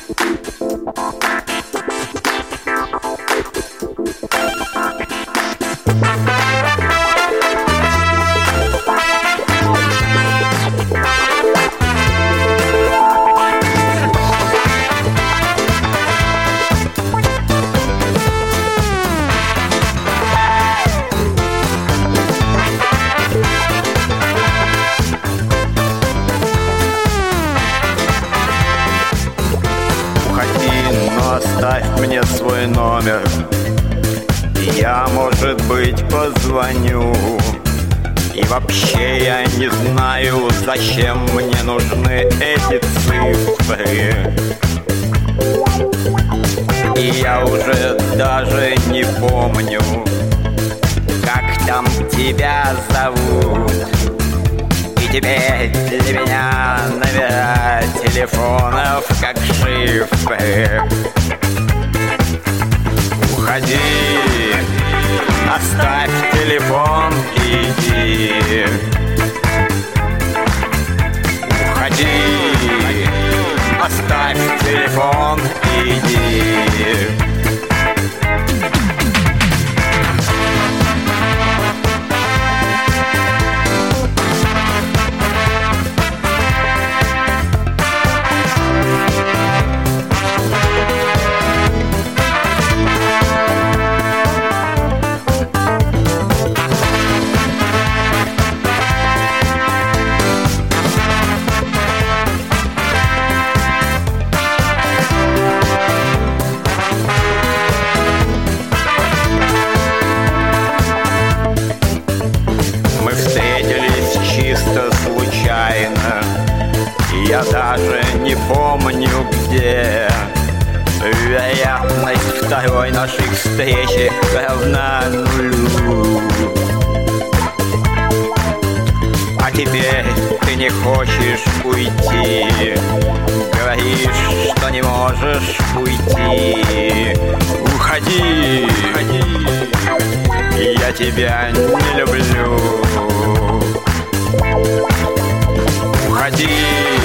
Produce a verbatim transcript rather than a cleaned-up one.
Оставь мне свой номер, я, может быть, позвоню. И вообще я не знаю, зачем мне нужны эти цифры. И я уже даже не помню, как там тебя зовут. И теперь для меня номера телефонов как шифры. Уходи, оставь телефон и иди. Уходи, оставь телефон и иди. Случайно, я даже не помню где. Вероятность второй нашей встречи равна нулю. А теперь ты не хочешь уйти, говоришь, что не можешь уйти. Уходи, я тебя не люблю. Уходи.